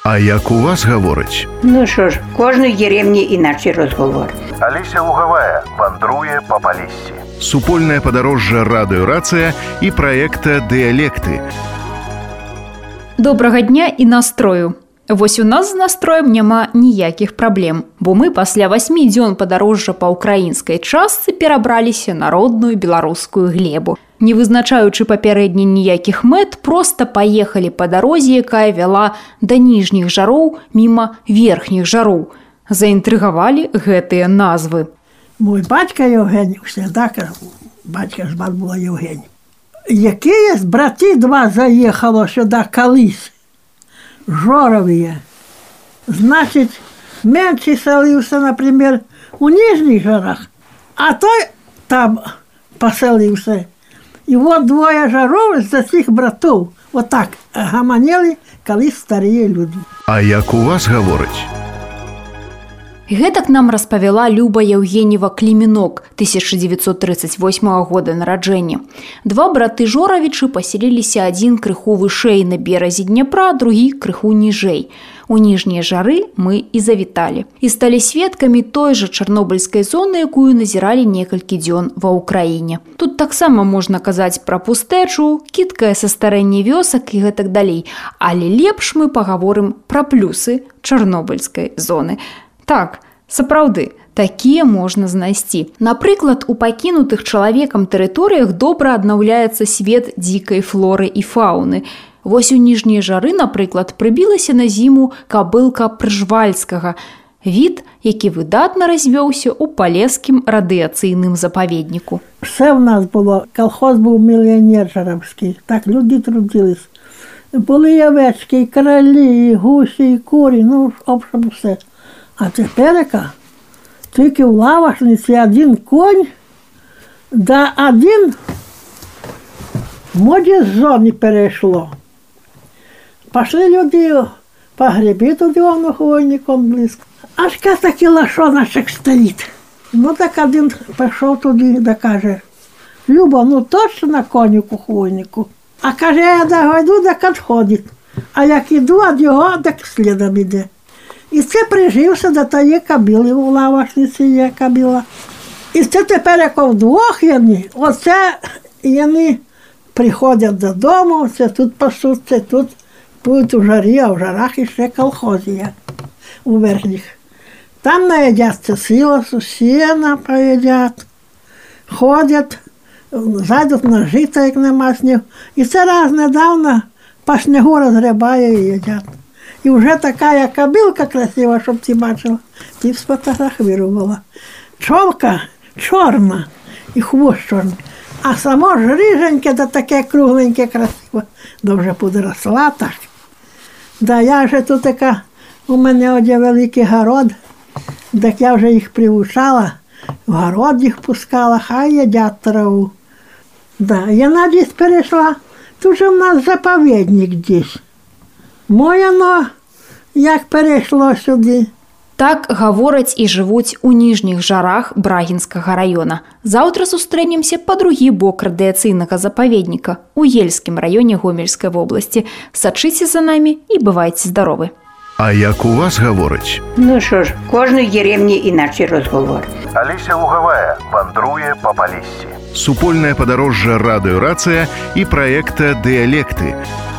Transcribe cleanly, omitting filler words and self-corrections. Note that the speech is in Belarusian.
А як у вас гавораць? Ну що ж, в кожній деревні інакший розговор. Алеся Лугавая вандруе па Палессі. Супольнае падарожжа радыёрацыя і праекта «Дыялекты». Добрага дня і настрою. Вось у нас з настроем няма ніякіх праблем, бо мы пасля 8 дзён падарожжа па ўкраінскай частцы перабраліся на родную беларускую глебу. Не вызначаючы папярэдне ніякіх мэт, проста паехалі па дарозе, якая вяла да ніжніх жароў міма верхніх жароў. Заінтрыгавалі гэтыя назвы. Мой бацька Євгеній, всегда казав, батька звати була Євгеній. Якісь брати два заїхало сюди колись, жорові. Значить, менший селився, наприклад, у Нижніх Жарах, а той там поселився. І от двоє жаров з цих братів, отак гаманили колись старі люди. А як у вас гавораць? Гэтак нам распавяла Люба Яўгеньева Клімінок, 1938 года нараджэння. Два браты Жоравічы паселіліся адзін крыху вышэй на беразе Дняпра, другі крыху ніжэй. У ніжнія жары мы і завіталі. І сталі сведкамі той жа чарнобыльскай зоны, якую назіралі некалькі дзён ва ўкраіне. Тут таксама можна казаць пра пустэчу, кідкае састарэнне вёсак і гэтак далей. Але лепш мы пагаворым пра плюсы чарнобыльскай зоны. Так, сапраўды, такія можна знайсці. Напрыклад, у пакінутых чалавекам тэрыторыях добра аднаўляецца свет дзікай флоры і фауны. Вось у ніжнія жары, напрыклад, прыбілася на зіму кабылка пржвальскага, від, які выдатна развёўся ў палескім радыяцыйным запаведніку. Все в нас було, колхоз був мільйонер жаровський, так люди трудились. Були і овечки, і королі, і гусі, і курі, ну, обшом все. А теперека тільки в лавашниці один конь, да один моді з зони перейшло. Пошли люди по грибі туди, воно хвойником близько. Аж такий лашоночок стоїть. Ну так один пішов туди, да каже, Люба, ну точно на коніку хвойнику. А каже, я дойду, так відходить. А як іду від його, так слідом іде. І це прижився до тієї кабіли, у лавашниці є кабіла. І це тепер, як вдвох єні, оце єни приходять додому, це тут пасуть, це тут будуть у жарі, а в жарах іще колхози є, у верхніх. Там наїдяться силосу, сіна поїдять, ходять, зайдуть на жито, як нема снігу. І це раз недавно по снігу розгрібає і їдять. І вже така кобилка красива, щоб ти бачила, ти сфотографувала. Чолка чорна і хвост чорний, а само ж риженьке, да таке кругленьке, красиво. Да вже подросла так. Да я вже тут така, у мене один великий город, так я вже їх приучала, в город їх пускала, хай їдять траву. Да, я надіюсь перейшла, тут же в нас заповідник десь. Моє, як перейшло сюди. Так гавораць і жывуць у ніжніх жарах Брагінскага раёна. Заўтра сустрэнемся па другі бок радыяцыйнага запаведніка у Ельскім раёне Гомельскай вобласці. Сачыце за намі і бывайце здаровы. А як у вас гавораць? Ну що ж, в кожній деревні інакший розговор. Алеся Лугавая вандруе па Палессі. Супольнае падарожжа радыёрацыя і праекта «Дыялекты».